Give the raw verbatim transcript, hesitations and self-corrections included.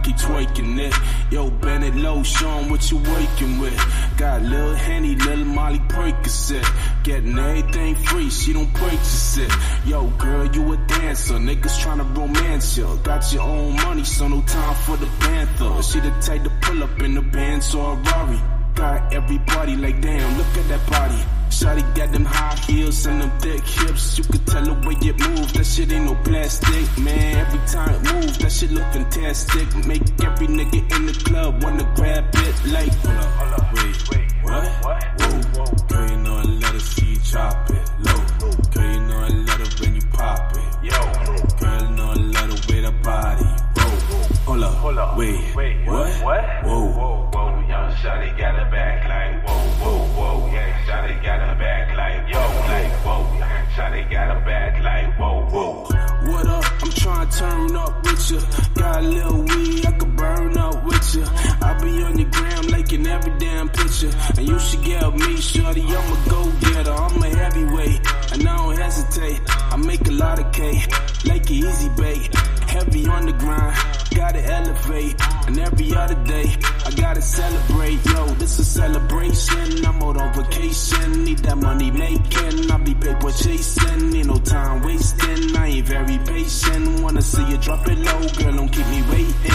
keep twerking it. Yo, bend it low, show 'em what you working with. Got Lil Henny, Lil Molly Percocet. Getting everything free, she don't purchase it. Yo, girl, you a dancer, niggas tryna romance ya. Got your own money, so no time for the panther. She the type to pull up in the Benz or a Rari. Got everybody like, damn, look at that body. Shawty got them high heels and them thick hips. You could tell the way it moves, that shit ain't no plastic. Man, every time it moves, that shit look fantastic. Make every nigga in the club wanna grab it like, hold up, hold up, wait, wait, what? What? Whoa, whoa, girl, you know I let her see you chop it low. Girl, you know I let her when you pop it. Yo, girl, you know I let her with her body. Whoa, hold up, hold up, wait, wait, what? What? Whoa, whoa, whoa, young shawty got her back like, whoa, whoa, whoa, yeah, shawty got her back like, yo, like, whoa, shawty got her back like, whoa, whoa. What up? I'm trying to turn up with ya. Got a little weed, I could burn up with ya. I'll be on your gram liking every damn picture. And you should get me, shorty, I'm a go-getter. I'm a heavyweight, and I don't hesitate. I make a lot of cake, like an easy bake. Heavy on the grind, gotta elevate. And every other day, I gotta celebrate. Yo, this a celebration, I'm out on vacation. Need that money making, I be paper chasing. Need no time wasting, I ain't very patient. Wanna see you drop it low, girl, don't keep me waiting.